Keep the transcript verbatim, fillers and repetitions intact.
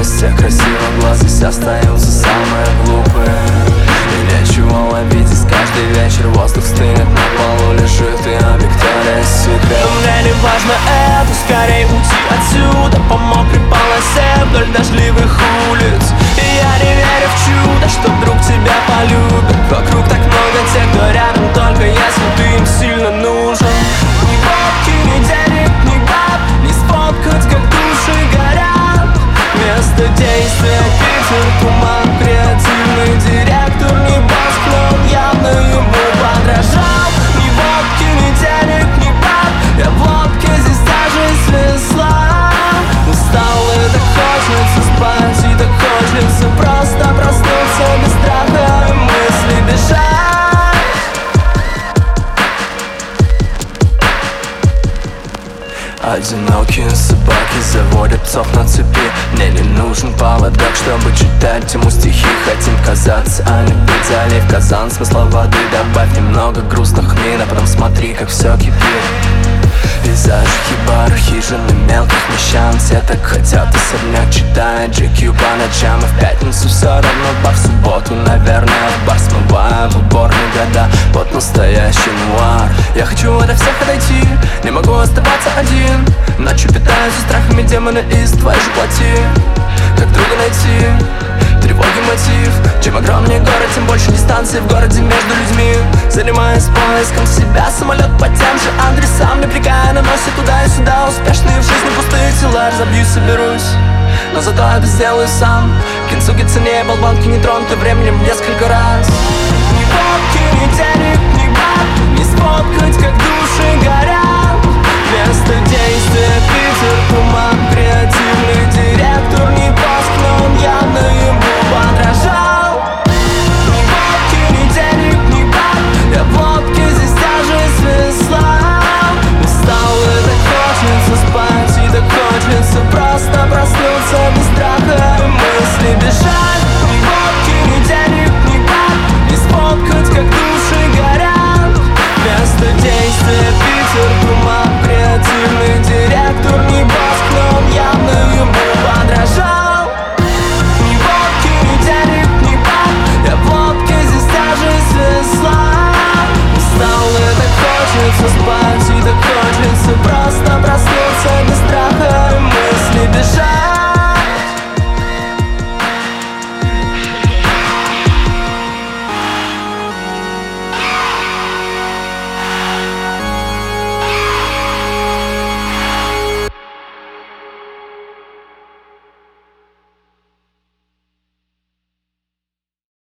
из всех красивых глаз здесь остаются самые глупые. И нечего обидеть, каждый вечер воздух стынет, на полу лежит и Victoria's Secret. Мне не важно это, скорее уйти отсюда по мокрой полосе вдоль дождливых улиц. И я не верю в чудо, что вдруг тебя полюбят. Вокруг так много тех, кто рядом, только если ты им сильно нужен. Ни бабки, ни денег, ни баб, не сфоткать, как души горят. Место действия Питер, туман, креативный директор. Не босс, но он явно ему подражал. Ни водки, ни денег, ни баб, я в лодке, здесь даже свесла. Устал и так хочется спать, и так хочется просто проснуться без страха и мысли бежать. Одинокие собаки заводят псов на цепи. Мне не нужен поводок, чтобы читать ему стихи. Хотим казаться, а не быть. Залив казан, смысла воды добавь немного грустных мин, а потом смотри, как все кипит. Пейзажи, хибары, хижины мелких мещан. Все так хотят особняк, читая джи кью по ночам. И в пятницу все равно бар, в субботу, наверное, в бар. Смывая в уборные года, вот настоящий нуар. Я хочу ото всех отойти, не могу оставаться один. Ночью питаются страхами демоны из твоей же плоти. Как друга найти? Тревоги мотив. Чем огромнее город, тем больше дистанции в городе между людьми. Занимаясь поиском себя, самолет по тем же адресам, напрягая, наносит туда и сюда. Успешные в жизни пустые тела, разобьюсь, соберусь, но зато это сделаю сам. Кинцуги цене, болванки не тронуты временем в несколько раз. Ни водки, ни денег, ни баб, не сфоткать, как души горят. Место действия Питер, туман, креативный день.